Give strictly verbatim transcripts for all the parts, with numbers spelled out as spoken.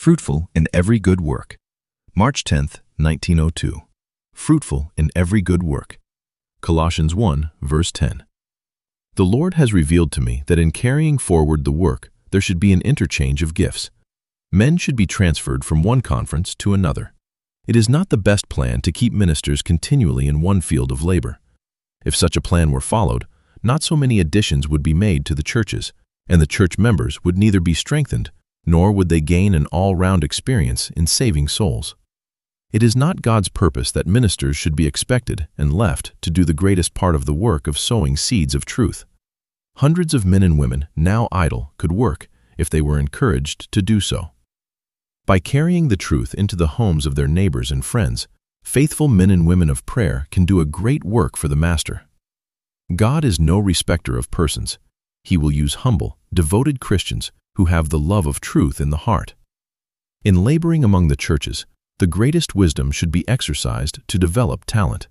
Fruitful in every good work. March tenth, nineteen oh two. Fruitful in every good work. Colossians one, verse ten. The Lord has revealed to me that in carrying forward the work, there should be an interchange of gifts. Men should be transferred from one conference to another. It is not the best plan to keep ministers continually in one field of labor. If such a plan were followed, not so many additions would be made to the churches, and the church members would neither be strengthened, nor would they gain an all-round experience in saving souls. It is not God's purpose that ministers should be expected and left to do the greatest part of the work of sowing seeds of truth. Hundreds of men and women, now idle, could work if they were encouraged to do so. By carrying the truth into the homes of their neighbors and friends, faithful men and women of prayer can do a great work for the Master. God is no respecter of persons. He will use humble, devoted Christians who have the love of truth in the heart. In laboring among the churches, the greatest wisdom should be exercised to develop talent.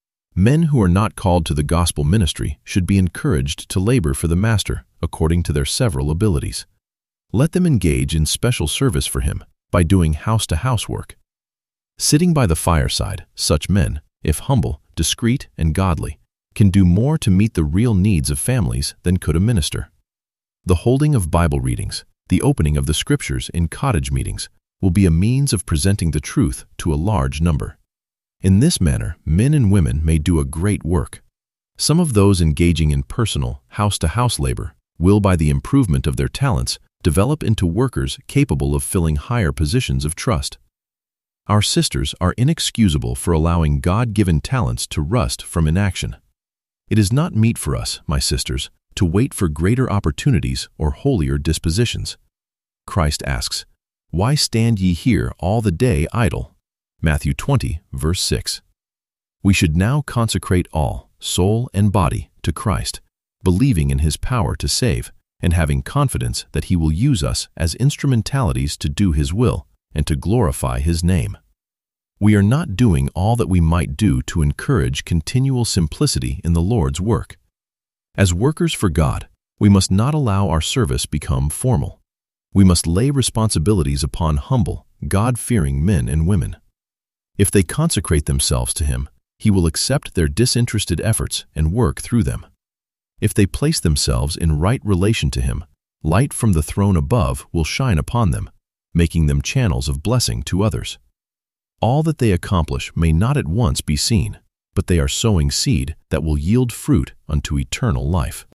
Men who are not called to the gospel ministry should be encouraged to labor for the Master according to their several abilities. Let them engage in special service for Him by doing house-to-house work. Sitting by the fireside, such men, if humble, discreet, and godly, can do more to meet the real needs of families than could a minister. The holding of Bible readings, the opening of the Scriptures in cottage meetings, will be a means of presenting the truth to a large number. In this manner, men and women may do a great work. Some of those engaging in personal, house-to-house labor will, by the improvement of their talents, develop into workers capable of filling higher positions of trust. Our sisters are inexcusable for allowing God-given talents to rust from inaction. It is not meet for us, my sisters, to wait for greater opportunities or holier dispositions. Christ asks, "Why stand ye here all the day idle?" Matthew twenty, verse six. We should now consecrate all, soul and body, to Christ, believing in His power to save, and having confidence that He will use us as instrumentalities to do His will and to glorify His name. We are not doing all that we might do to encourage continual simplicity in the Lord's work. As workers for God, we must not allow our service become formal. We must lay responsibilities upon humble, God-fearing men and women. If they consecrate themselves to Him, He will accept their disinterested efforts and work through them. If they place themselves in right relation to Him, light from the throne above will shine upon them, making them channels of blessing to others. All that they accomplish may not at once be seen, but they are sowing seed that will yield fruit unto eternal life.